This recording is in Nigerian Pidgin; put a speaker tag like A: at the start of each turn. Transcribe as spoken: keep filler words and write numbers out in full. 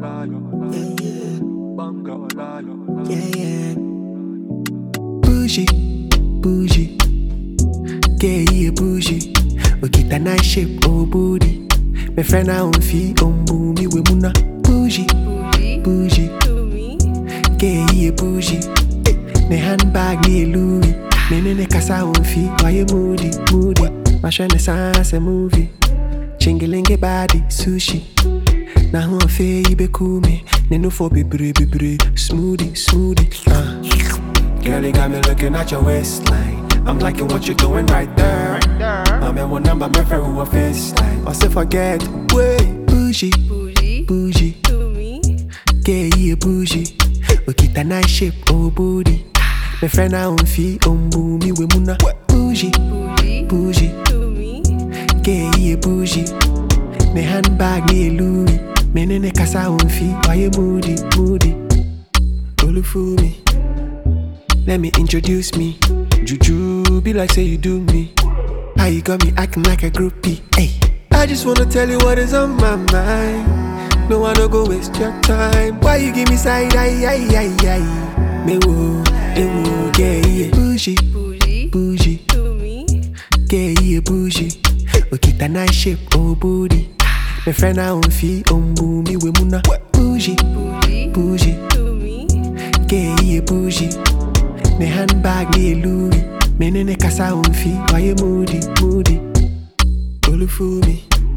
A: Yeah, yeah. Bougie, bougie. Yeah, yeah, bougie. We get a nice shape, oh booty. My friend I on fee, on boomy, we muna. Bougie, bougie. Yeah, yeah, bougie. Ne handbag, ne Louis. Ne ne ne casa on fee, why you moody, moody. My shine is a movie. Chingilinge body, sushi. Na who a fe you be cool me. Ne no for be bre be bre. Smoothie, smoothie. Uh. Girl, you got me looking at your waistline. I'm liking what you're doing right there. I'm in one number, my friend who a FaceTime. I say forget, wait, bougie,
B: Bougie,
A: bougie.
B: to me.
A: Yeah, yeah, bougie. We get a nice shape, oh booty. My friend I on fee, on boomy, we muna. Bougie,
B: Bougie,
A: bougie.
B: to me.
A: Yeah, yeah, bougie. Ne handbag, ne Louis. Me ne ne casa on fee, why you moody, moody. Olufu me. Let me introduce me. Juju, be like say you do me. How you got me acting like a groupie? Hey, I just wanna tell you what is on my mind. No, I don't go waste your time. Why you give me side eye, eye, eye, eye? Me woo, me woo, yeah, yeah. Bougie,
B: Bougie,
A: bougie,
B: to me.
A: yeah, yeah, bougie. We get a nice shape, oh booty. My friend I on fee, on boomy, we muna. Bougie,
B: Bougie,
A: bougie,
B: to me.
A: yeah, yeah, bougie. Ne handbag, ne Louis. Me ne ne casa on fee, why you moody, moody. Olufu me.